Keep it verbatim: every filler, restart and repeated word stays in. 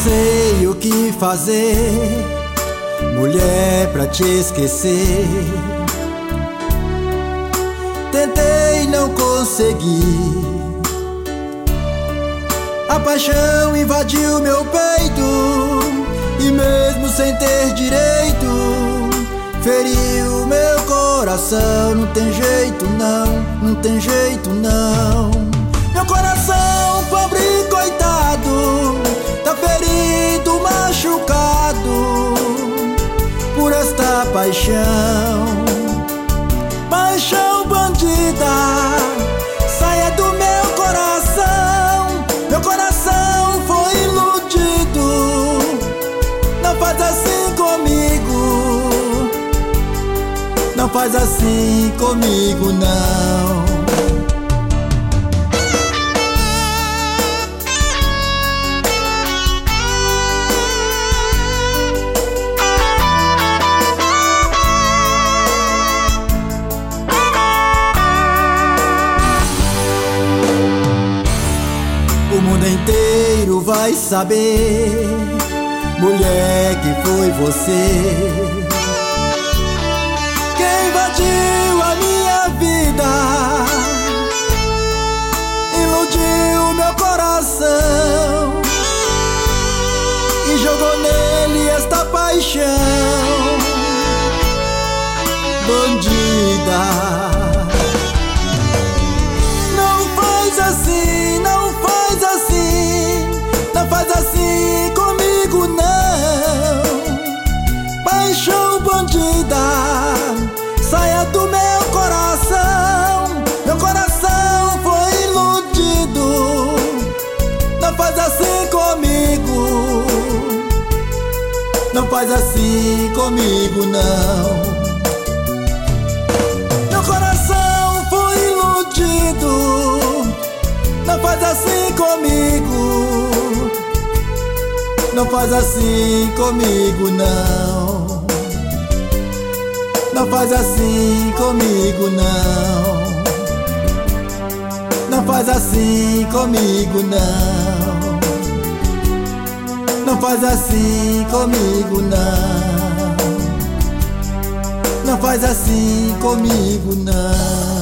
sei o que fazer, mulher, pra te esquecer. Tentei, não consegui. A paixão invadiu meu peito e mesmo sem ter direito, feriu meu coração. Não tem jeito não, não tem jeito não. Meu coração, pobre e coitado, tá ferido, machucado por esta paixão. Paixão bandida, saia do meu coração. Meu coração foi iludido. Não faz assim comigo, não faz assim comigo não. O mundo inteiro vai saber, mulher, que foi você quem invadiu a minha vida, iludiu meu coração e jogou nele esta paixão. Bandida, não faz assim, não faz assim, não faz assim comigo não. Paixão bandida, saia do meu coração. Meu coração foi iludido. Não faz assim comigo, não faz assim comigo não. Meu coração foi iludido. Não faz assim comigo, não faz assim comigo não. Não faz assim comigo não. Não faz assim comigo não. Não faz assim comigo não. Não faz assim comigo não.